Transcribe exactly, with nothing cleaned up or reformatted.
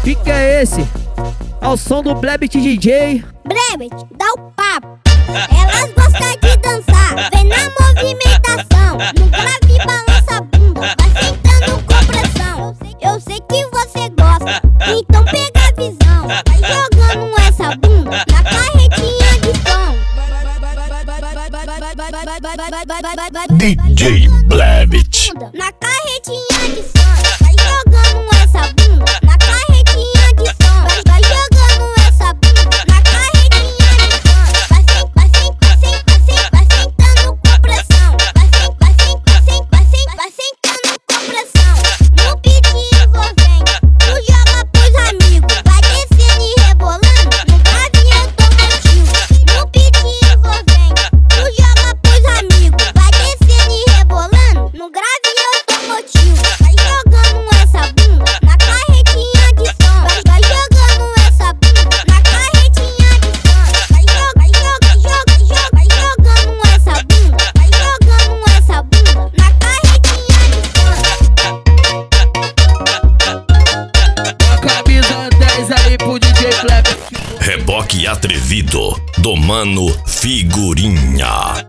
pique é esse? Ao som do Blebit D J. Blebit, dá o papo. Elas gostam de dançar, vem na movimentação. No grave balança a bunda, vai sentando com pressão. Eu sei que você gosta, então pega a visão. Vai jogando essa bunda na carretinha de som. D J Blebit. Na carretinha de som. Vai jogando essa bunda na carretinha de som. Vai, vai jogando essa bunda na carretinha de som. Vai, sem, vai, sem, vai, sem, vai, sem, vai sentando com pressão. Vai, sem, vai, sem, vai, sem, vai, sem, vai sentando com pressão. No beat envolvente, tu joga pros amigos. Vai descendo e rebolando no grave automotivo. No beat envolvente, tu joga pros amigos. Vai descendo e rebolando no grave automotivo. Vai jogando essa bunda na carretinha de som. Vai, vai jogando essa bunda na carretinha de som. Vai joga, joga, joga, joga. Vai jogando essa bunda. Vai jogando essa bunda na carretinha de som. A camisa dez aí pro D J Blebit. Reboque atrevido do Mano Figurinha.